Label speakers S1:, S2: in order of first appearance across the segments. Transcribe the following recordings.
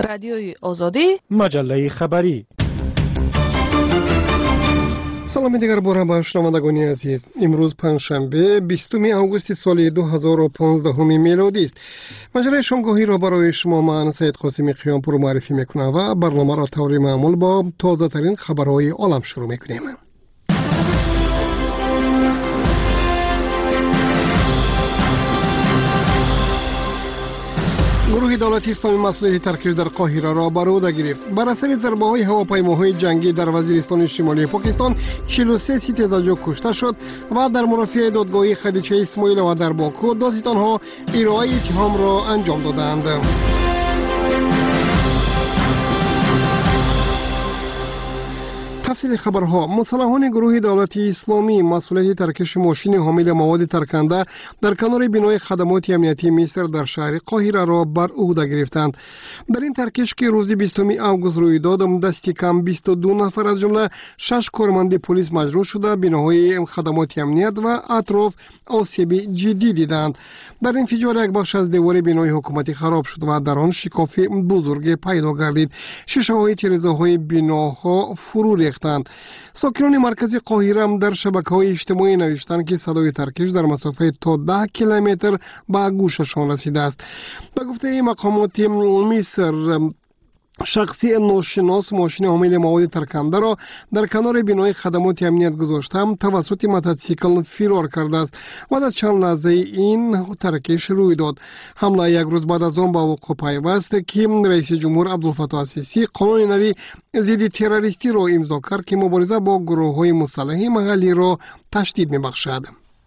S1: رادیوی آزادی،
S2: مجله خبری.
S3: سلام دیگر بار با شنوندگان عزیز. امروز پنجشنبه 20 آگوست سال 2015 میلادی است. مجله شامگاهی را برای شما من سید قاسمی قیامپور معرفی میکنم و برنامه را طور معمول با تازه ترین خبرهای عالم شروع میکنیم. گروه دولتی اسلامی مسئولیت ترکیش در قاهره را بر عهده گرفت. بر اثر ضربه‌های هواپیماهای جنگی در وزیرستان شمالی پاکستان 43 ستیزاجو کشته شد و در مرافعه دادگاهی خدیجه اسماعیلова در باکو دادستانها ارائه اتهام را انجام دادند. تفصیل خبرها. مسلحان گروه دولتی اسلامی مسئولیت ترکش ماشین حامل مواد ترکنده در کنار بنای خدمات امنیتی مصر در شهر قاهره را بر عهده گرفتند. در این ترکش که روز 20 آگوست روی داد، دستی کم 22 نفر از جمله 6 کارمند پلیس مجروح شده، بناهای خدمات امنیت و اطراف آسیب جدی دیدند. در این انفجار یک بخش از دیوار بنای حکومتی خراب شد و در آن شکاف بزرگ پیدا گردید. شیشه‌های تیره‌های بناها فرو ریختند. ساکنان مرکز قاهره هم در شبکه‌های اجتماعی نوشتند که صدای ترکش در مسافت تا 10 کیلومتر به گوششان رسیده است. به گفته مقامات مصر، شخصی ناشناس ماشین حامل مواد ترکنده را در کنار بنای خدمات امنیت گذاشته توسط موتورسیکل فرار کرده است و در چند لحظه این ترکش روی داد. حمله یک روز بعد از آن با وقوع پیوست که رئیس جمهور عبدالفتاح السیسی قانون نوی ضد تروریستی را امضا کرد که مبارزه با گروه‌های مسلح محلی را تشدید می‌بخشد.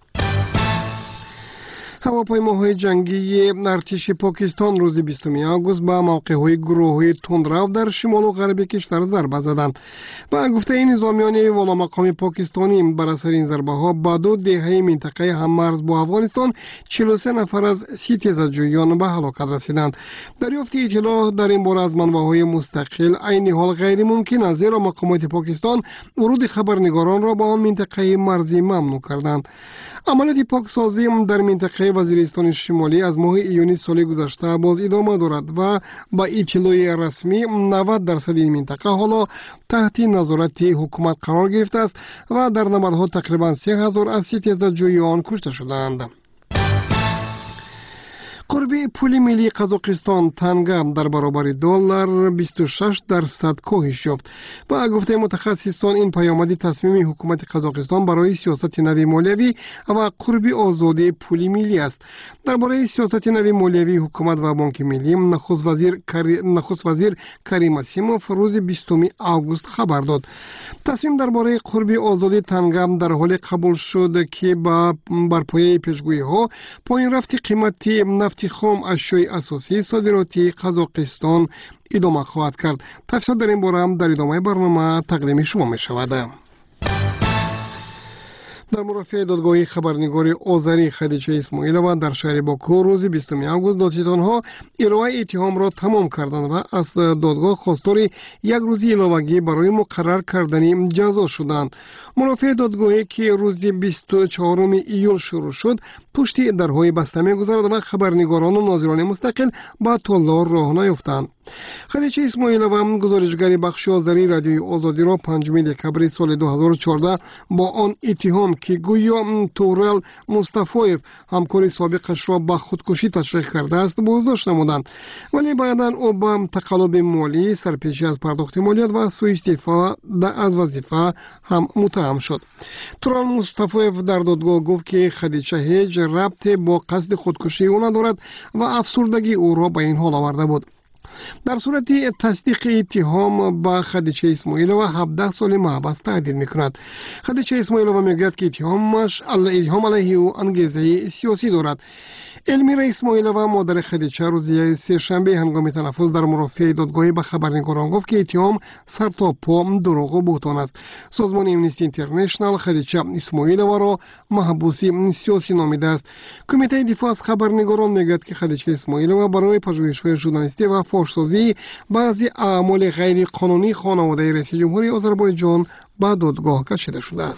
S3: هواپیماهای جنگی ارتش پاکستان روز 20 آگوست به موقع‌های گروه‌های تندرو در شمال و غرب کشور ضربه زدند. با گفته این نظامیان والامقام پاکستانی، بر اثر این ضربه‌ها به دو دهه منطقه هم‌مرز با افغانستان 43 نفر از 30 تیزاجویان به هلاکت رسیدند. دریافت اطلاع در این باره از منبع‌های مستقل عین حال غیر ممکن است، زیرا مقامات پاکستان ورود خبرنگاران را به آن منطقه مرزی ممنوع کردند. عملیات پاکسازی در منطقه وزیرستان شمالی از ماه ایونی سال گذشته باز ادامه دارد و با اطلاع رسمی 90% این منطقه حالا تحت نظارت حکومت قرار گرفته است و در نبردها تقریبا 3000 از 30 جویان کشته شدند. قربی پول ملی قزاقستان تنگه در برابر دلار 26% کاهش یافت. با گفته متخصصان این پیامد تصمیم حکومت قزاقستان برای سیاست نوی مالیوی و قربی آزادی پول ملی است. درباره سیاست نوی مالیوی حکومت و بانک ملی نخست وزیر کریم اسیموف روز 20 آگوست خبر داد. تصمیم درباره قربی آزادی تنگه در حال قبول شد که بر پایه پیشگویی‌ها پایین رفت قیمت نفت خام اشیای اساسی صادراتی قزاقستان ادامه خواهد کرد. تفصیل در این باره هم در ادامه برنامه تقدیم شما می شود. در مرافعه دادگاهی خبرنگار آذری خدیجه اسماعیلова در شهر باکو روز 20 آگوست دادستانها ارائه اتهام را تمام کردند و از دادگاه خواستار یک روز علاوگی برای مقرر کردن جزا شدند. مرافعه دادگاهی که روز 24 ایول شروع شد پشت درهای بسته می‌گذرد و خبرنگاران و ناظران مستقل با تالار راه نیفتند. خدیجه اسماعیلова گزارشگر بخش آذری رادیوی آزادی را 5 دکبر سال 2014 با آن اتهام که گویا تورل مصطفایف همکار سابقش را به خودکشی تشویق کرده است بازداشت نمودند، ولی بعدا او با تقلب مالی، سرپیچی از پرداخت مالیات و سوء استعفا از وظیفه هم متهم شد. تورل مصطفایف در دادگاه گفت که خدیجه هیچ ربطی با قصد خودکشی او ندارد و افسردگی او را به این حال آورده بود. در صورت تصدیق اتهام با خدیجه اسماعیلова 17 سال محبس تهدید میکند. خدیجه اسماعیلova میگوید که اتهام علیه او انگیزه سیاسی دارد. المیرا اسماعیلova مادر خدیجه روز سه‌شنبه هنگام تنفس در مرافعه دادگاهی به خبرنگاران گفت که اتهام سر تا پا دروغ و بهتان است. سازمان امنستی اینترنشنال خدیجه اسماعیلova را محبوسی سیاسی نامیده است. کمیته دفاع از خبرنگاران میگوید که خدیجه اسماعیلova برای پژوهش‌های ژورنالیستی و فحش‌سازی بعضی اعمال غیر قانونی خانواده رئیس جمهوری آذربایجان به دادگاه کشیده شده است.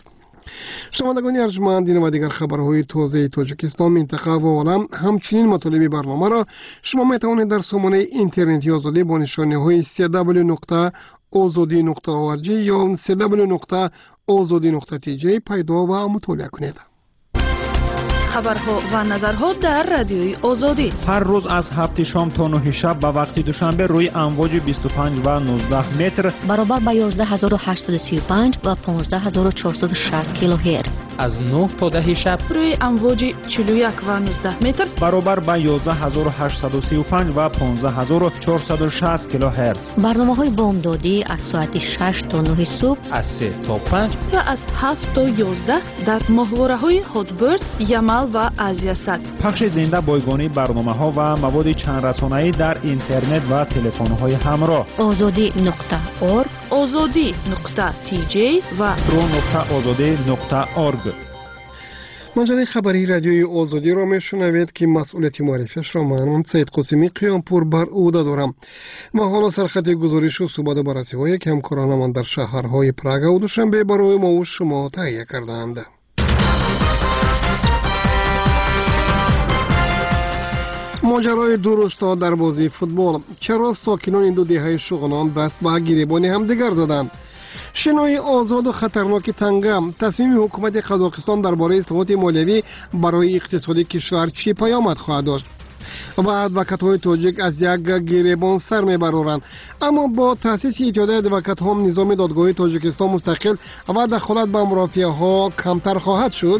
S3: شنوندگان ارجمند، این و دیگر خبرهای تازه تاجیکستان، منطقه و عالم، همچنین مطالب برنامه را شما میتوانید در سامانه اینترنتی آزادی با نشانه های www.azadi.org یا www.azadi.tj پیدا و مطالعه کنید.
S1: خبرها و نظرها در رادیوی آزادی
S2: هر روز از 7 شام تا 9 شب به وقت دوشنبه روی امواج 25 و 19 متر
S4: برابر با 11835 و 15460 کیلوهرتز،
S5: از 9 تا 10 شب
S1: روی امواج 41 و 19 متر
S2: برابر با 11835 و 15460 کیلوهرتز.
S4: برنامه‌های بامدادی از ساعت 6 تا 9 صبح،
S5: از 3 تا 5
S1: و از 7 تا 11 در ماهواره‌های هاتبرد، یمل و آسیا سات.
S2: پخش زنده بایگانی برنامه‌ها و مواد چند رسانه‌ای در اینترنت و تلفن‌های همراه.
S4: azadi.org،
S1: azadi.tj و
S2: pro.azadi.org.
S3: مجله خبری رادیوی آزادی را میشنوید که مسئولیت معرفیش را من سید قاسمی قیامپور بر عهده دارم. و حالا سرخط گزارش و صحبت بررسی‌های که همکارانمان در شهرهای پراگ و دوشنبه برای ما و شما تهیه کرده‌اند. ماجرای دو رشتا در بازی فوتبال. چرا ساکنان این دو دهه شغنان دست به گریبان همدیگر زدند؟ شنای آزاد و خطرناک تنگم. تصمیم حکومت قزاقستان درباره اصلاحات مالیوی برای اقتصاد کشور چه پیامد خواهد داشت؟ و ادوکات‌های تاجیک از یک گریبان سر میبرند، اما با تأسیس اتحادیه ادوکات‌ها نظام دادگاهی تاجیکستان مستقل و دخالت به مرافعه‌ها کمتر خواهد شد.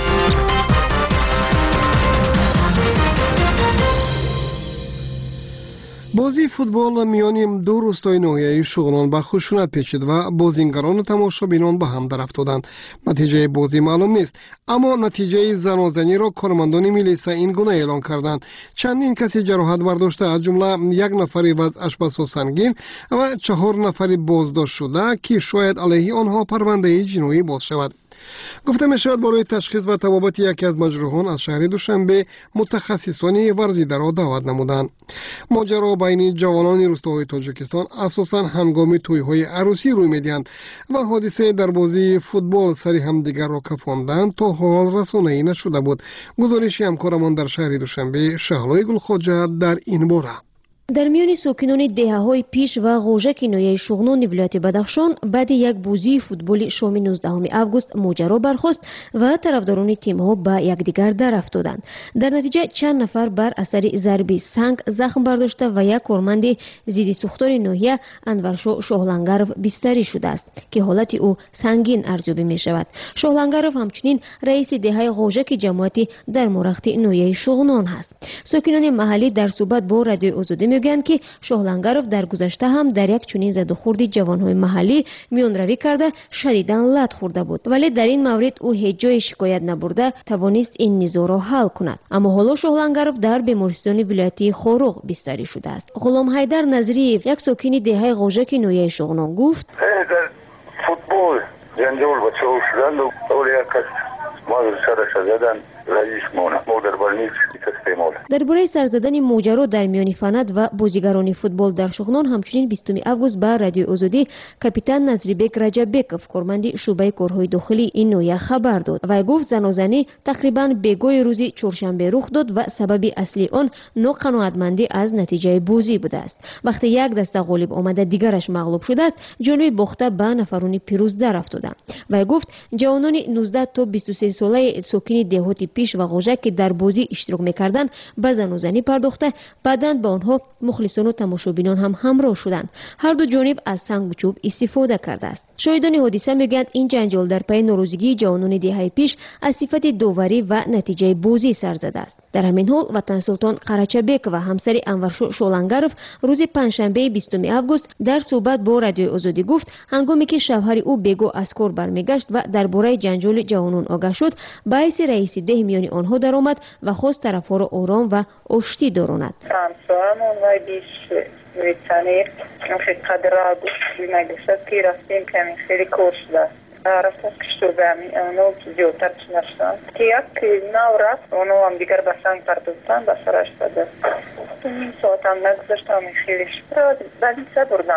S3: بازی فوتبال میان دو روستای ناحیه شغنان به خشونت پیچید و بازیگران و تماشابینان به هم در افتادند. نتیجه بازی معلوم نیست، اما نتیجه زنازنی را کارمندان میلیسا این گونه اعلان کردند. چندین کسی جراحت برداشته، از جمله یک نفر وضعش بسیار سنگین و 4 نفر بازداشت شده که شاید علیه آنها پرونده جنایی باز شود. گفته می شود برای تشخیص و طبابت یکی از مجروحان از شهر دوشنبه متخصصان ورزیده را دعوت نمودند. ماجرا بین جوانان روستاهای تاجیکستان اساساً هنگام توی‌های عروسی روی می‌دهد و حادثه در بازی فوتبال سری همدیگر را کفاندند تا حال رسانه‌ای نشده بود. گزارش همکارمان در شهر دوشنبه شهلای گلخواجه در این باره.
S6: در میان ساکنان دهه‌های پیش و غوژک نویه شغنان ولایت بدخشان بعد یک بازی فوتبال شام 19 آگوست ماجرا برخاست و طرفداران تیم‌ها به یکدیگر در افتادند. در نتیجه چند نفر بر اثر ضربه سنگ زخم برداشته و یک کارمند ضد سوختار ناحیه انورشاه شاهلنگرов بستری شده است که حالت او سنگین ارزیابی می‌شود. شاهلنگرov همچنین رئیس دهه غوژک جماعتی در مرخت نویه شغنان است. ساکنان محلی در صحبت با رادیو آزادی میگن که شاهلنگرov در گذشته هم در یک چنین زد و خورد جوانهای محلی میانروی کرده شدیداً لط خورده بود، ولی در این مورد او هیچ جای شکایت نبرده توانست این نزاع را حل کند. اما حالا شاهلنگرov در بیمارستان ولایتی خوروغ بستری شده است. غلام حیدر نظریف، یک ساکن دهه غوژک نویه شغنان گفت:
S7: در فوتبال جنجال با چاو شدن و اول یک کس ما سرش زدن رئیس ما در بالنیچ استعمال.
S6: درباره سرزدن ماجرا در میان فند و بازیگران فوتبال در شغنان همچنین 20 آگوست به رادیو آزادی کاپیتان نظریبک رجببکov کارمند شعبه کارهای داخلی این نویه خبر داد و گفت زنازنی تقریبا بگوی روزی چهارشنبه رخ داد و سبب اصلی آن ناقناعتمندی از نتیجه بازی بوده است. وقتی یک دسته غالب آمده دیگرش مغلوب شده است، جلوی باخته به نفرون پیروز در افتادند و گفت جوانان 19 تا 23 ساله ساکن دهات پیش و غوژک که در بازی اشتراک می‌کردند به زنازنی پرداخته، بعداً با آنها مخلصان و تماشابینان هم همراه شدند. هر دو جانب از سنگ و چوب استفاده کرده است. شاهدان حادثه میگویند این جنجال در پی ناراضگی جوانان دهه پیش از صفت داوری و نتیجه بازی سر زده است. در همین حال وطن سلطان قرچبک و همسر انورشاه شاهلنگرov روز پنجشنبه 20 آگوست در صحبت با رادیو آزادی گفت هنگامی که شوهر او بگو از کار برمیگشت و درباره جنجال جوانان آگاه شد، باعث رئیس ده میان آنها درآمد و خواست طرفها را آرام و آشتی داراند.
S8: همسرمون وای بیش ویتانیر قدر بود میگفت که رفتیم کمی خیلی کار شده. رفتم کشتو بمی اونو زیادتر نشدن که یک نو رفت اونو هم دیگر به سنگ پرداختن به سرش داده. نیم ساعت هم نگذاشتم خیلی شد بعدی سه بردن.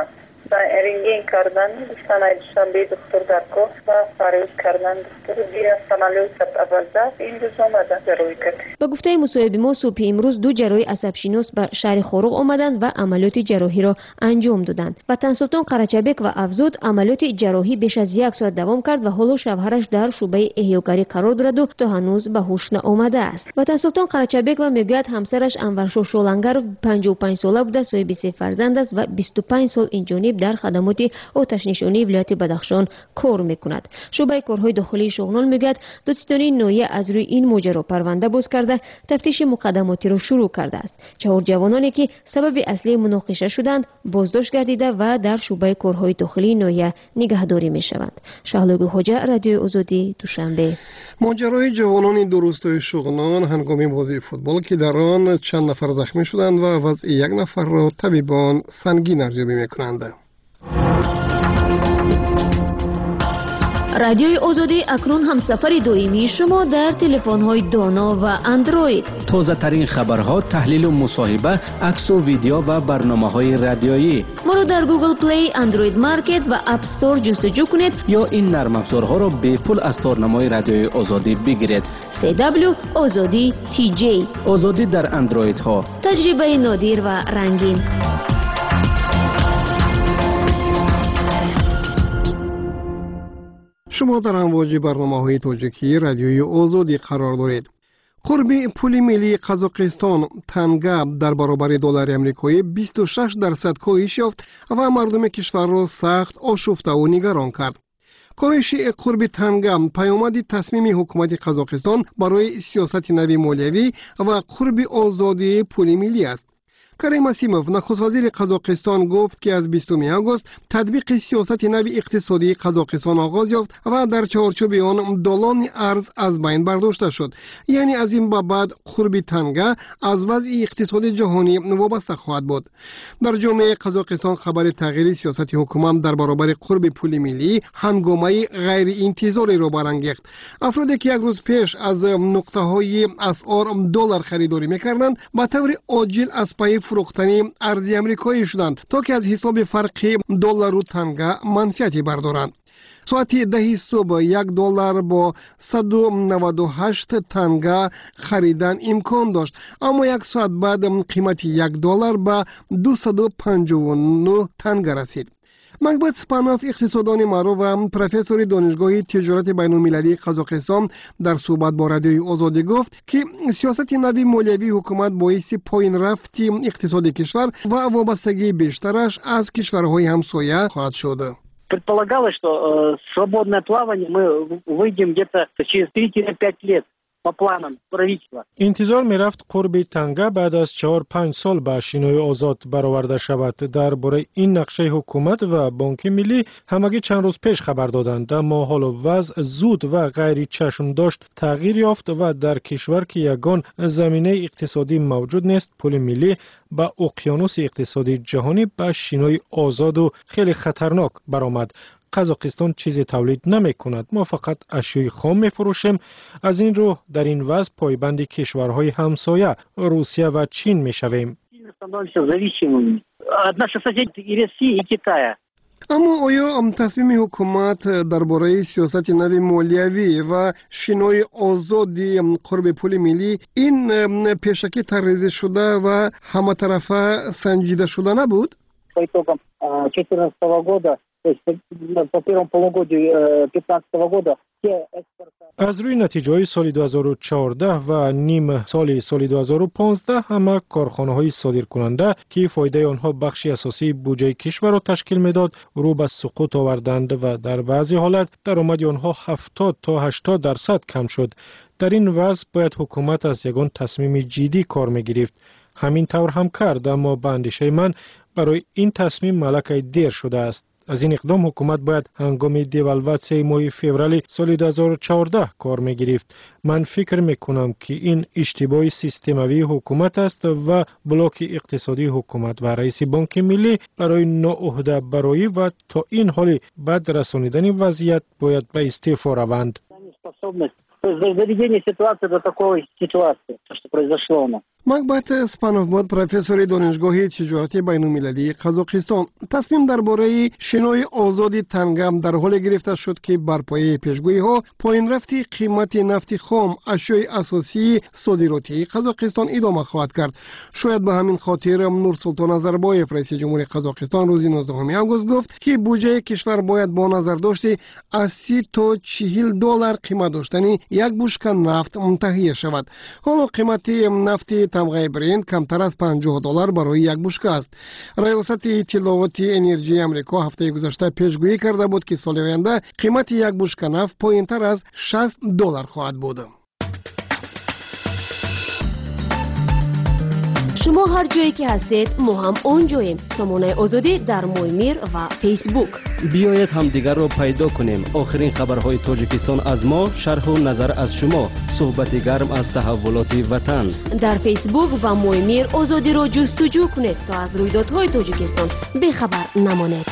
S8: رنگین کردن دوستان دوشنبه دکتر در کار و پریود کردن دکتر بیا عملیات ابزار این روز آمدن جراحی کرد.
S6: با گفته مصاحبه ما صبح امروز دو جراح عصب‌شناس به شهر خورق آمدند و عملیات جراحی را انجام دادند. وطن سلطان قرچبک و افزود عملیات جراحی بیش از یک ساعت دوام کرد و حالا شوهرش در شعبه احیاگری قرار دارد و تا هنوز به هوش نآمده است. وطن سلطان قرچبک و میگوید همسرش انورشور شولنگر 55 ساله بوده، صاحب 3 فرزند است و 25 سال این جانب در خدمات آتش نشانی ولایت بدخشان کار میکند. شعبه کارهای داخلی شغنان میگوید دادستانی ناحیه از روی این ماجرا پرونده باز کرده تفتیش مقدماتی را شروع کرده است. 4 جوانانی که سبب اصلی مناقشه شدند بازداشت گردیده و در شعبه کارهای داخلی ناحیه نگهداری میشوند. شهلوگ حجه، رادیو آزادی، دوشنبه.
S3: ماجرای جوانان درستای شغنان هنگام بازی فوتبال که در آن چند نفر زخمی شدند و وضع یک نفر را طبیبان سنگین ارزیابی میکنند.
S6: رادیوی آزادی اکنون همسفر دائمی شما در تلفن‌های دانا و اندروید.
S9: تازه ترین خبرها، تحلیل و مصاحبه، عکس و ویدیو و برنامه‌های رادیویی.
S6: ما را در گوگل پلی، اندروید مارکت و اپ استور جستجو کنید
S9: یا این نرم افزارها را به پول از تارنمای رادیوی آزادی بگیرید.
S6: CW آزادی TJ.
S9: آزادی در اندروید ها.
S6: تجربه نادر و رنگین.
S3: شما در امواج برنامه‌های تاجیکی رادیوی آزادی قرار دارید. قرب پول ملی قزاقستان تنگه در برابر دلار آمریکایی 26% کاهش یافت و مردم کشور را سخت آشفته و نگران کرد. کاهش قرب تنگه پیامد تصمیم حکومت قزاقستان برای سیاست نوی مالیوی و قرب آزادی پول ملی است. کریم اسیموف نخست وزیر قزاقستان گفت که از 20 آگوست تطبیق سیاست نوی اقتصادی قزاقستان آغاز یافت و در چارچوب آن دلار ارز از بین برداشته شد. یعنی از این به بعد قرب تنگه از وضع اقتصادی جهانی وابسته خواهد بود. در جامعه قزاقستان خبر تغییر سیاست حکومت در برابر قرب پول ملی هنگامه غیر انتظاری را برانگیخت. افرادی که یک روز پیش از نقطه های اسعار دلار خریداری می‌کردند به طور عاجل از پای فروختنی ارز آمریکایی شدند تا که از حساب فرق دلار و تنگه منفعتی بردارند. ساعت 10 صبح $1 با 198 تنگه خریدن امکان داشت، اما یک ساعت بعد قیمت $1 به 259 تنگه رسید. مکبت سپانوف اقتصاددان معروف و پروفسور دانشگاه تجارت بین‌المللی قزاقستان در صحبت با رادیوی آزادی گفت که سیاست نوی مالیوی حکومت باعث پایین رفت اقتصاد کشور و وابستگی بیشترش از کشورهای همسایه خواهد شد.
S10: Предполагалось, что свободное плавание мы выйдем где-то через 3-5 лет. با планам правительства.
S2: انتظار میرفت قرب تنگه بعد از 4-5 سال به شینوی آزاد برآورده شود. درباره این نقشه حکومت و بانک ملی همگی چند روز پیش خبر دادند، اما حالا وضع زود و غیر چشم داشت تغییر یافت و در کشور که یگان زمینه اقتصادی موجود نیست، پول ملی با اقیانوس اقتصادی جهانی به شینوی آزاد و خیلی خطرناک برآمد. قزاقستان چیزی تولید نمی کند، ما فقط اشیای خام می فروشیم. از این رو در این وضع پایبند کشورهای همسایه روسیه و چین می شویم.
S3: اما آیا تصمیم حکومت درباره سیاست نوی مالیوی و شینوی آزادی قرب پول ملی این پیشکی طرحریزی شده و همه طرفه سنجیده شده نبود؟
S10: По итогам 2014 года, то есть по первому полугодию 2015 года,
S2: از روی نتیجه سال 2014 و نیم سال 2015 همه کارخانه های صادر کننده که فایده آنها بخشی اساسی بودجه کشور را تشکیل میداد رو به سقوط آوردند و در بعضی حالت درآمد آنها 70 تا 80% کم شد. در این وضع باید حکومت از یگان تصمیم جدی کار میگرفت. همین طور هم کرد، اما به اندیشه من برای این تصمیم ملکه دیر شده است. از این اقدام حکومت باید هنگام دیوالواسیون ماه فوریه سال 2014 کار میگرفت. من فکر میکنم که این اشتباه سیستموی حکومت است و بلاک اقتصادی حکومت و رئیس بانک ملی برای ناعهده برای و تا این حال بعد رسانیدن وضعیت باید به استعفا روند.
S10: Заведение ситуации до такой ситуации, то, что произошло у нас.
S3: макбат спановбод профессори донишгоҳи тиҷорати байнумилалии қазоқистон тасмим дар бораи шинои озоди тангам дар ҳоле гирифта шуд ки барпояи пешгӯиҳо поинрафти қимати нафти хом ашёи асосии содиротии қазоқистон идома хоҳад кард. шояд ба ҳамин хотир нурсултон назарбоев раиси ҷумҳури қазоқистон рӯзи 19 август гуфт ки буҷаи кишвар бояд бо назардошти аз 30 то 40 доллар қимат доштани як бушка нафт таҳия шавад. ҳоло қимати нафти тамғаи бренд камтар аз 50 доллар барои як бушка аст. раёсати иттилооти энержии амрико ҳафтаи гузашта пешгӯӣ карда буд ки соли оянда қимати як бушка нафт поинтар аз 60 доллар хоҳад буд.
S6: шумо ҳар ҷое ки ҳастед мо ҳам он ҷоем. сомонаи озодӣ дар Моймир ва фейсбук.
S9: биёед ҳамдигарро пайдо кунем. охирин хабарҳои тоҷикистон аз мо, шарҳу назар аз шумо, суҳбати гарм аз таҳаввулоти ватан.
S6: дар фейсбук ва Моймир озодиро ҷустуҷӯ кунед то аз рӯйдодҳои тоҷикистон бехабар намонед.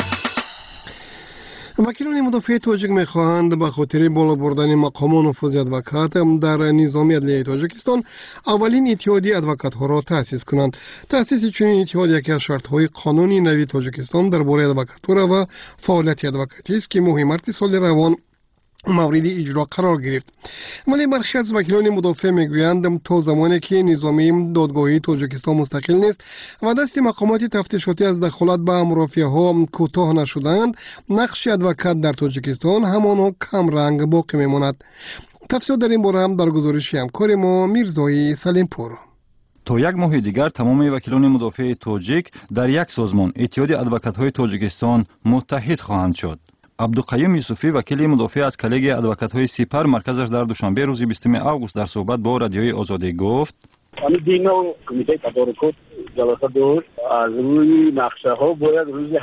S3: вакилони мудофиаи тоҷик мехоҳанд ба хотири боло бурдани мақому нуфузи адвокат дар низоми адлияи тоҷикистон аввалин иттиҳоди адвокатҳоро таъсис кунанд. таъсиси чунин иттиҳод яке аз шартҳои қонуни нави тоҷикистон дар бораи адвокатура ва фаъолияти адвокатист ки моҳи марти соли равон мавриди иҷро қарор гирифт. вале бархе аз вакилони мудофиа мегӯянд то замоне ки низоми додгоҳии тоҷикистон мустақил нест ва дасти мақомоти тафтишотӣ аз дахолат ба мурофиаҳо кӯтоҳ нашуданд, нақши адвокат дар тоҷикистон ҳамоно камранг боқӣ мемонад. тафсилот дар ин бора ҳам дар гузориши ҳамкори мо Мирзои Салимпур.
S11: то як моҳи дигар тамоми вакилони мудофиаи тоҷик дар як созмон иттиҳоди адвокатҳои тоҷикистон муттаҳид хоҳанд шуд. абдуқайюм юсуфӣ вакили мудофиа аз коллегияи адвокатҳои сипар марказаш дар душанбе рӯзи 20 август дар суҳбат бо радиои озодӣ гуфт:
S10: комитаи тадорукот ҷаласа дошт. аз рӯи нақшаҳо бояд рӯзи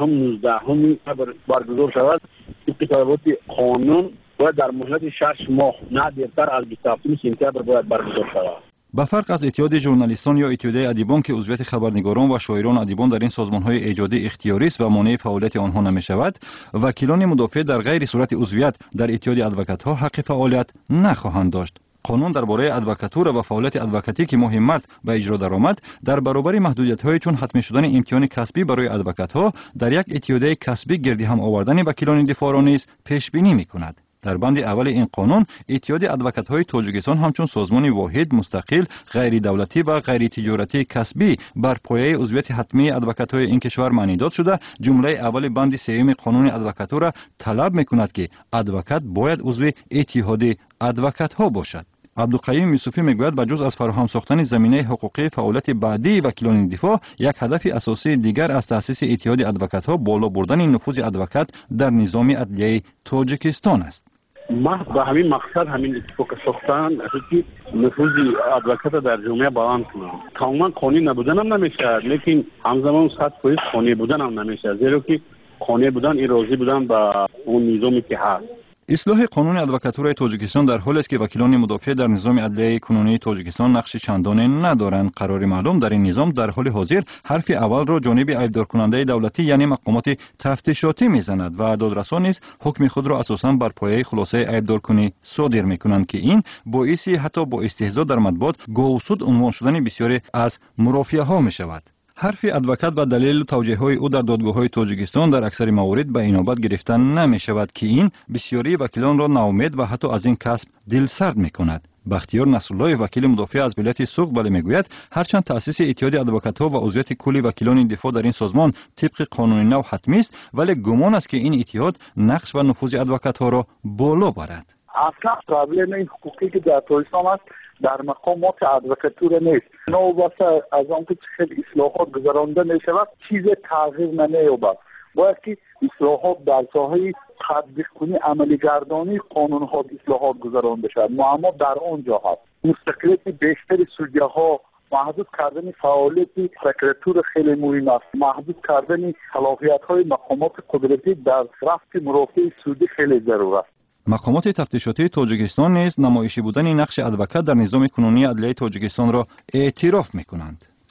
S10: 18-19 баргузор шавад. интихоботи қонун бояд дар муҳлати 6 моҳ на дертар аз 27 сентябр бояд баргузор шавад.
S11: ба фарқ аз иттиҳоди журналистон ё иттиҳодияи адибон ки узвияти хабарнигорон ва шоирону адибон дар ин созмонҳои эҷодӣ ихтиёрист ва монеи фаъолияти онҳо намешавад, вакилони мудофиа дар ғайри сурати узвият дар иттиҳоди адвокатҳо ҳаққи фаъолият нахоҳанд дошт. қонун дар бораи адвокатура ва фаъолияти адвокатӣ ки моҳи март ба иҷро даромад, дар баробари маҳдудиятҳои чун ҳатмӣ шудани имтиҳони касбӣ барои адвокатҳо дар як иттиҳодияи касбӣ гирди ҳам овардани вакилони дифоъро низ пешбинӣ мекунад. дар банди аввали ин қонун иттиҳоди адвокатҳои тоҷикистон ҳамчун созмони воҳид мустақил ғайридавлатӣ ва ғайритиҷоратии касбӣ бар пояи узвияти ҳатмии адвокатҳои ин кишвар маънидод шуда ҷумлаи аввали банди сеюми қонуни адвокатура талаб мекунад ки адвокат бояд узви иттиҳоди адвокатҳо бошад. абдуқайюм юсуфӣ мегӯяд ба ҷуз аз фароҳам сохтани заминаи ҳуқуқии фаъолияти баъдии вакилони дифоъ, як ҳадафи асосии дигар аз таъсиси иттиҳоди адвокатҳо боло бурдани нуфузи адвокат дар низоми адлияи тоҷикистон аст.
S10: محض به همین مقصد همین اتفاق ساختن که نفوذ ادوکات در جامعه بلند کنند. تماما قانونی نبودن هم نمیشه، لیکن همزمان 100% قانونی بودن هم نمیشه، زیرا که قانونی بودن راضی بودن با اون نظامی که هست.
S11: اصلاح قانون ادوکاتورای تاجیکستان در حالی است که وکیلان مدافع در نظام عدلیه کنونی تاجیکستان نقش چندانی ندارند. قرار معلوم در این نظام در حال حاضر حرف اول را جانب ایبدار کننده دولتی یعنی مقامات تفتیشاتی میزند و دادرسان نیز حکم خود را اساساً بر پایه خلاصه ایبدار کنی صادر میکنند که این باعثی حتی با استهزا در مطبوعات گوسود عنوان شدن بسیاری از مرافعه ها میشود. حرف ادوکات و دلیل توجیه‌های او در دادگاه‌های تاجیکستان در اکثر موارد به اینابت گرفتن نمی‌شود که این بسیاری وکیلان را ناامید و حتی از این کسب دلسرد می‌کند. بختیار نصرالله وکیل مدافع از ولایت سوق بله میگوید هرچند تأسیس اتحاد ادوکات‌ها و عضویت کلی وکیلان دفاع در این سازمان طبق قانون نو حتمی است، ولی گمان است که این اتحاد نقش و نفوذ ادوکات‌ها را بالا برد.
S12: اصلا پرابلم این حقوقی که در تاجیکستان است در مقامات ادوکاتور نیست. نوبت از آنکه خیلی اصلاحات گذرانده می شود چیز تغییر نمی‌یابد. باید که اصلاحات در ساحه تطبیق کنی عملی گردانی قانون ها اصلاحات گذرانده شود. معما در آنجا هست. مستقلیت بیشتر سودیه ها، محدود کردن فعالیت پروکراتور خیلی مهم است. محدود کردن صلاحیت های مقامات قدرتی در رفع مرافع سودی خیلی ضرور است.
S11: مقامات تفتیشاتی تاجیکستان نیز نمایشی بودن نقش ادوکات در نظام کنونی عدلیه تاجیکستان را اعتراف می‌کنند.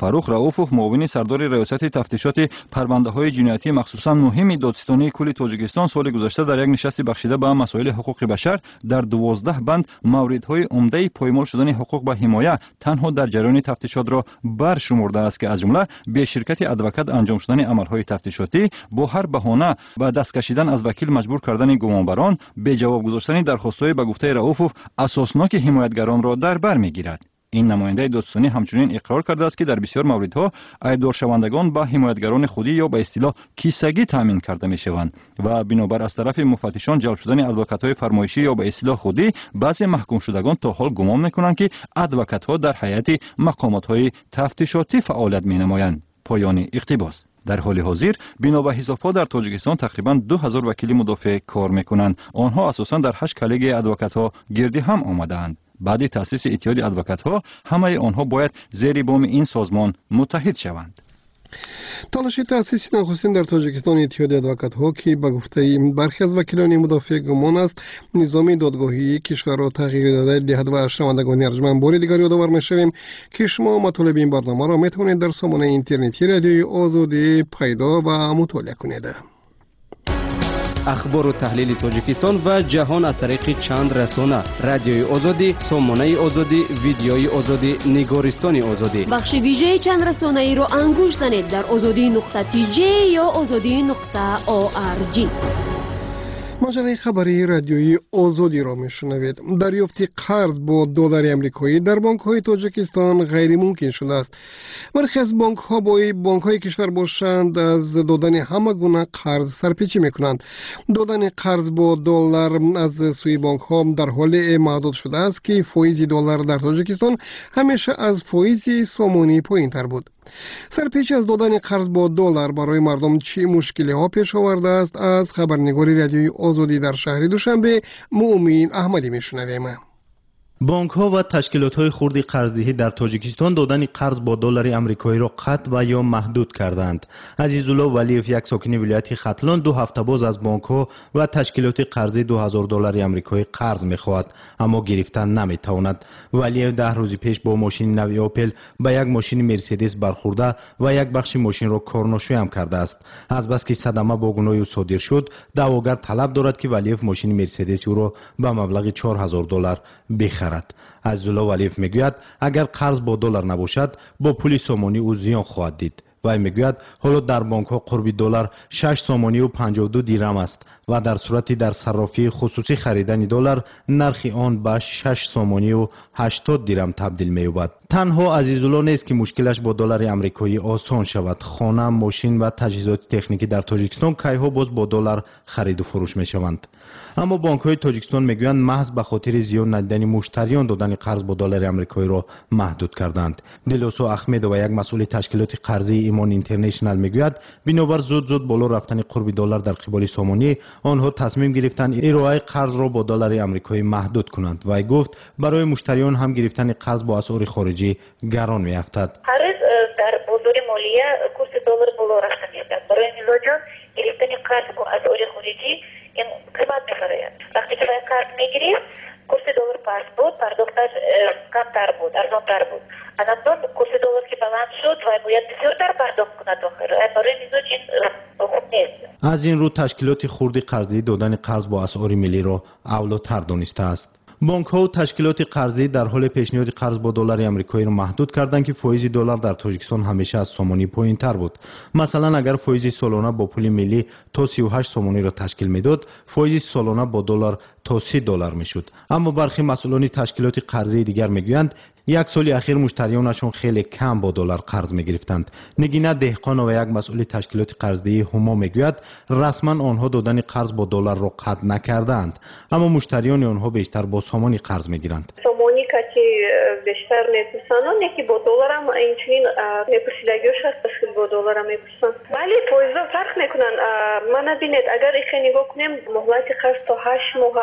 S11: фарух рауфов муовини сардори раёсати тафтишоти парвандаҳои ҷиноятӣ махсусан муҳими додистони кулли тоҷикистон соли гузашта дар як нишасти бахшида ба масоили ҳуқуқи башар дар 12 банд мавридҳои умдаи поймол шудани ҳуқуқ ба ҳимоя танҳо дар ҷараёни тафтишотро баршумурдааст ки аз ҷумла беширкати адвокат анҷом шудани амалҳои тафтишотӣ бо ҳар баҳона ба даст кашидан аз вакил маҷбур кардани гумонбарон беҷавоб гузоштани дархостҳои ба гуфтаи рауфов асосноки ҳимоятгаронро дар бар мегирад. این نماینده دادستانی همچنین اقرار کرده است که در بسیار موردها ایبدارشوندگان به حمایتگران خودی یا به اصطلاح کیسگی تامین کرده میشوند و بنابر از طرف مفتشان جلب شدن ادوکات‌های فرمایشی یا به اصطلاح خودی بعضی محکوم شدگان تا حال گمان میکنند که ادوکات‌ها در هیئت مقامات‌های تفتیشاتی فعالیت می‌نمایند. پایان اقتباس. در حال حاضر بنا به حساب‌ها در تاجیکستان تقریباً 2000 وکیل مدافع کار میکنند. آنها اساساً در 8 کلیگ ادوکات‌ها گردی هم آمده‌اند. بعد تأسیس اتحاد ادوکات‌ها همه آنها باید زیر بام این سازمان متحد شوند.
S3: تلاش تأسیس نخستین در تاجیکستان اتحاد ادوکات‌ها که به گفته برخی از وکیلان مدافع گمان است نظام دادگاهی کشور را تغییر داده دهد و شنوندگان ارجمند بار دیگر یادآور می‌شویم که شما مطالب این برنامه را می‌توانید در سامانه اینترنتی رادیوی آزادی پیدا و مطالعه کنید.
S9: اخبار و تحلیل تاجیکستان و جهان از طریق چند رسانه: رادیوی آزادی، سامانه آزادی، ویدیوی آزادی، نگارستان آزادی.
S6: بخش ویژه چند رسانه ای را انگوش زنید در azadi.tj یا azadi.org.
S3: مجله خبری رادیویی آزادی را میشنوید. دریافت قرض با دلار آمریکایی در بانک‌های تاجیکستان غیر ممکن شده است. برخی از بانک‌ها بانک‌های کشور باشند از دادن همه گونه قرض سرپیچی می‌کنند. دادن قرض با دلار از سوی بانک‌ها در حال محدود شده است که فایز دلار در تاجیکستان همیشه از فایز سامانی پایین‌تر بود. سرپیچی از دادن قرض با دلار برای مردم چه مشکل‌ها پیش آورده است؟ از خبرنگاری رادیوی آزادی در شهر دوشنبه مؤمن احمدی میشنویم.
S13: بانک‌ها و تشکیلات‌های خردی قرضدهی در تاجیکستان دادن قرض با دلار آمریکایی را قطع و یا محدود کردند. عزیزالله ولیف، یک ساکن ولایت ختلان، 2 هفته باز از بانک‌ها و تشکیلات قرضی $2000 آمریکایی قرض می‌خواهد، اما گرفتن نمی‌تواند. ولیف 10 روز پیش با ماشین نوی اپل به یک ماشین مرسدس برخورده و یک بخش ماشین را کارناشویی هم کرده است. از بس که صدمه با گناه او صادر شد، دعواگر طلب دارد که ولیف ماشین مرسدس او را به مبلغ $4000 بخرد. عزیزالله ولیف میگوید اگر قرض با دلار نباشد با پول سامانی او زیان خواهد دید. و میگوید حالا در بانک ها قرب دلار 6 سامانی و 52 دیرم است و در صورتی در صرافی خصوصی خریدن دلار نرخ آن به 6 سامانی و 80 دیرم تبدیل می‌یابد. تنها عزیزالله نیست که مشکلش با دلار آمریکایی آسان شود. خانه، ماشین و تجهیزات تکنیکی در تاجیکستان کیها باز با دلار خرید و فروش میشوند. اما بانک‌های تاجیکستان میگویند محض به خاطر زیان ندیدن مشتریان دادن قرض با دلار آمریکایی را محدود کردند. دلوسو احمد و یک مسئول تشکیلات قرضی ایمان اینترنشنال میگوید بنابر زود بالا رفتن قرب دلار در قبال سامانی آنها تصمیم گرفتند ارائه قرض را با دلار آمریکایی محدود کنند و گفت برای مشتریان هم گرفتن قرض با اسعار خارجی گران میافتد.
S14: هر در بازار مالیه کورس دلار بالا رفته میاد. برای مزاجان گرفتن قرض با اسعار خارجی این قیمت می‌خرید. وقتی که قرض میگیرید کورس دلار پس بود، پرداختش کمتر بود، ارزان‌تر بود. الان کورس دلار که بلند شد و باید بسیارتر پرداخت کند آخر. برای مزاج این خوب نیست.
S13: از این رو تشکیلات خردی قرضی دادن قرض با اسعار ملی را اولاتر دانسته است. بانک‌ها و تشکیلات قرضی در حال پیشنهاد قرض با دلار آمریکایی را محدود کردند که فایز دلار در تاجیکستان همیشه از سامانی پایین‌تر بود. مثلا اگر فایز سالانه با پول ملی تا 38 سامانی را تشکیل میداد، فایز سالانه با دلار تا $30 میشد. اما برخی مسئولان تشکیلات قرضی دیگر میگویند یک سال اخیر مشتریانشون خیلی کم با دلار قرض میگرفتند. نگینه دهقان و یک مسئول تشکیلات قرضی هما میگوید رسما آنها دادن قرض با دلار را قطع نکردند، اما مشتریان آنها بیشتر با سامانی قرض میگیرند.
S15: سامانی که بیشتر میپرسند یکی با دلار هم اینچنین میپرسیدگیش هست که با دلار هم میپرسند. ولی فایزا فرق میکنن. من ببینید اگر ایخ نگاه کنیم مهلت قرض تا 8 ماه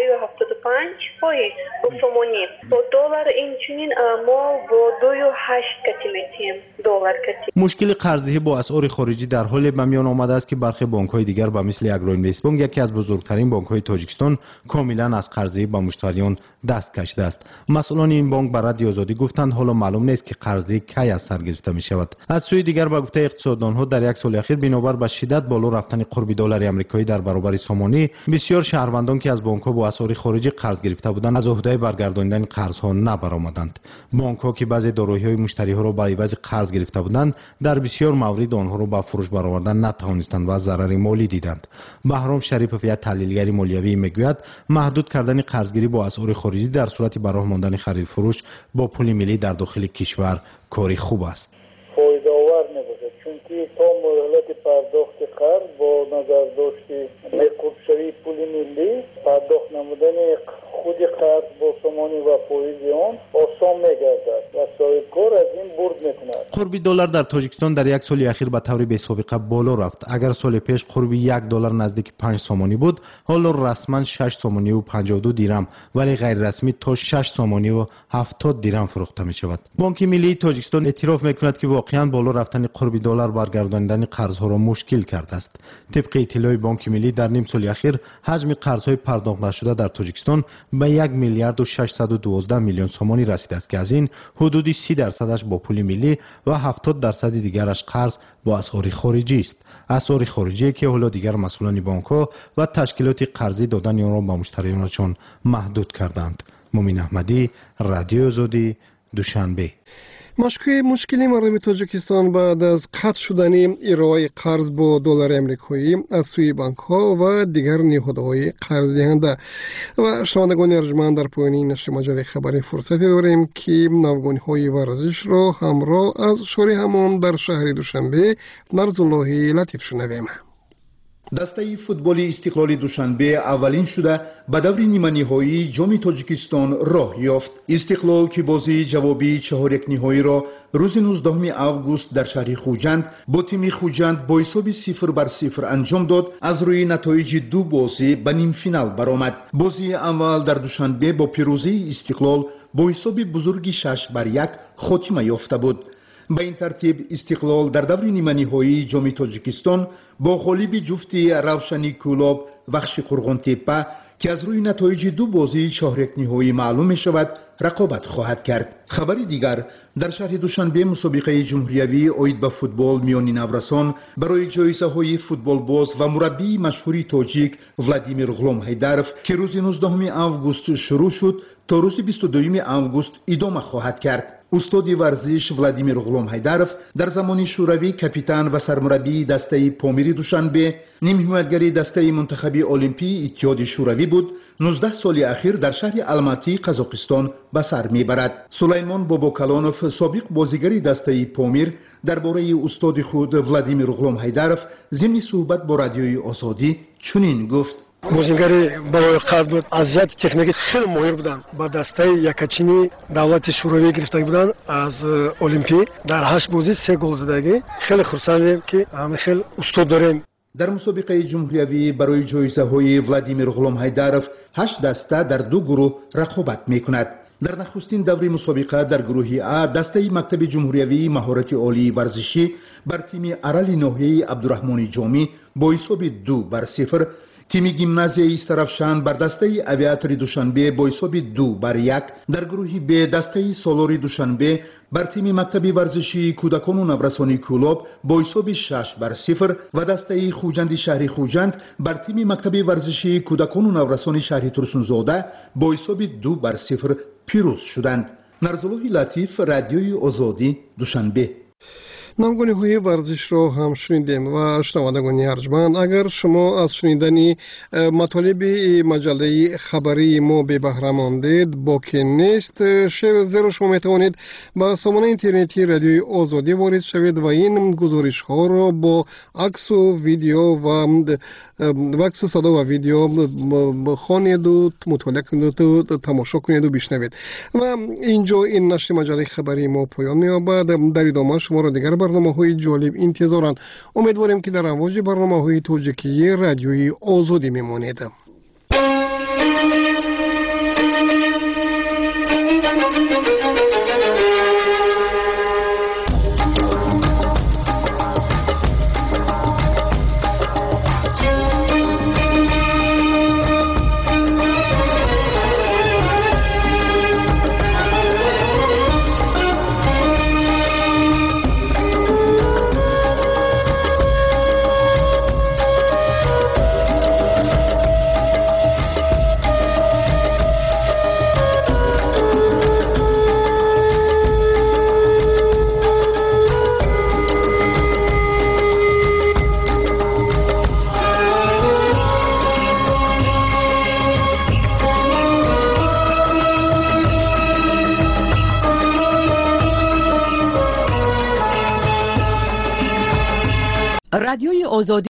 S15: 3.75 فایز با سامانی، با دلار اینچنین ما با 2.8 کتی میتیم دلار کتی.
S13: مشکل قرضدهی با اسعار خارجی در حال به میان آمده است که برخی بانک‌های دیگر به مثل اگروینوست بانک، یکی از بزرگترین بانک‌های تاجیکستان، کاملا از قرضدهی به مشتریان دست کشیده است. مسئولان مسئولان این بانک بر رادیو آزادی گفتند حالا معلوم نیست که قرضی کی از سر گرفته می شود. از سوی دیگر با گفته اقتصاددانها در یک سال اخیر بنابر به شدت بالا رفتن قرب دلار آمریکایی در برابر سامانی، بسیار شهروندان که از بانک‌ها با اسعار خارجی قرض گرفته بودند از عهده برگرداندن قرض‌ها نبرآمدند. بانک‌ها که بعضی دارایی‌های مشتری‌ها را برای عوض قرض گرفته بودند، در بسیار موارد آنها را به فروش برآوردن نتوانستند و ضرر مالی دیدند. بهرام شریفов یک تحلیلگر مالیوی میگوید محدود کردن قرضگیری با اسعار خارجی در صورت به راه ماندن خرید فروش با پول ملی در داخل کشور کاری خوب است.
S16: فایده‌آور نباشد چونکه تا مهلت پرداخت قرض با نظر داشت نقدشوی پول ملی پرداخت نمودن خود قرض با سامانی و فایز آن آسان می‌گردد و صاحبکار از این برد می‌کند.
S13: قرب دلار در تاجیکستان در یک سال اخیر به طور بی‌سابقه بالا رفت. اگر سال پیش قرب $1 نزدیک 5 سامانی بود، حالا رسما 6 سامانی و 52 دیرم ولی غیر رسمی تا 6 سامانی و 70 دیرم فروخته می‌شود. بانک ملی تاجیکستان اعتراف می‌کند که واقعاً بالا رفتن قرب دلار برگرداندن قرض‌ها را مشکل کرده است. طبق اطلاع بانک ملی در نیم سال اخیر حجم قرض‌های پرداخت نشده در تاجیکستان به 1 میلیارد و 612 میلیون سامانی رسیده است که از این حدود 30% با پول ملی و 70% دیگرش قرض با اسعار خارجی است. اسعار خارجی که حالا دیگر مسئولان بانک‌ها و تشکیلات قرضی دادن آن را به مشتریانشان محدود کردند. مومن احمدی، رادیو آزادی، دوشنبه.
S3: مشکلی مردم تاجیکستان بعد از قطع شدن ارائه قرض با دلار آمریکایی از سوی بانک ها و دیگر نهادهای قرض دهنده و شنوندگان ارجمند در پایان نشر مجله خبری فرصتی داریم که نوگانی های ورزش را همراه از شاری همان در شهر دوشنبه نرزالله لطیف شنویم.
S17: دسته فوتبال استقلال دوشنبه اولین شده به دور نیمه نهایی جام تاجیکستان راه یافت. استقلال که بازی جوابی 4-1 نهایی را روز 19 آگوست در شهر خوجند با تیم خوجند با حساب 0-0 انجام داد. از روی نتایج دو بازی به نیم فینال برآمد. بازی اول در دوشنبه با پیروزی استقلال با حساب بزرگی 6-1 خاتمه یافته بود. به این ترتیب استقلال در دور نیمه نهایی جام تاجیکستان با غالب جفتی روشنی کولاب بخش قرغان تپه که از روی نتایج دو بازی 4-1 نهایی معلوم می شود رقابت خواهد کرد. خبر دیگر در شهر دوشنبه مسابقه جمهوریوی اید به فوتبال میان نورسان برای جایزه های فوتبال باز و مربی مشهوری تاجیک ولادیمیر غلام هیدروف که روز 19 آگوست شروع شد تا روز 22 آگوست ادامه خواهد کرد. استاد ورزش ولادیمیر غلام هیدروف در زمان شوروی کاپیتان و سرمربی دسته پامیری دوشنبه، نیم حمایتگر دسته منتخبی المپی اتحاد شوروی بود. 19 سال اخیر در شهر الماتی قزاقستان به سر میبرد. سلیمان باباکلانوف سابق بازیگر دسته پامیر درباره استاد خود ولادیمیر غلام هیدروف ضمن صحبت با رادیوی آزادی چنین گفت:
S3: بازیگری برای قرض بود. اذیت تکنیکی خیلی ماهر بودن. با دسته یکچینی دولت شوروی گرفته بودن از المپی. در 8 بازی 3 گل زدگی. خیلی خرسندیم که همه خیلی استاد داریم.
S17: در مسابقه جمهوریوی برای جایزه های ولادیمیر غلام هیدروف 8 دسته در 2 گروه رقابت میکند. در نخستین دور مسابقه در گروه A دسته مکتب جمهوریوی مهارت عالی ورزشی بر تیم ارال ناحیه عبدالرحمن جامی با حساب 2-0، تیم گیمنازیای استرافشان بر دسته اویاتور دوشنبه با حساب 2-1. در گروه B دسته سالار دوشنبه بر تیم مکتب ورزشی کودکان و نورسان کولاب با حساب 6-0 و دسته خوجند شهر خوجند بر تیم مکتب ورزشی کودکان و نورسان شهر ترسونزاده با حساب 2-0 پیروز شدند. نرزالله لطیف، رادیوی آزادی، دوشنبه.
S3: نامگونی های ورزش را هم شنیدیم و شنوندگان ارجمند، اگر شما از شنیدن مطالب مجله خبری ما به بهره ماندید باکی نیست. زیرا شما میتوانید با سامانه اینترنتی رادیوی آزادی وارد شوید و این گزارش ها را با عکس و ویدیو و عکس و صدا و ویدیو بخوانید و مطالعه کنید و تماشا کنید و بشنوید. و اینجا این نشر مجله خبری ما پایان می‌یابد. در ادامه شما را دیگر برنامه‌های جالب انتظارند. امیدواریم که در امواج برنامه‌های توجیهی رادیوی آزادی میمانید.
S18: آزادی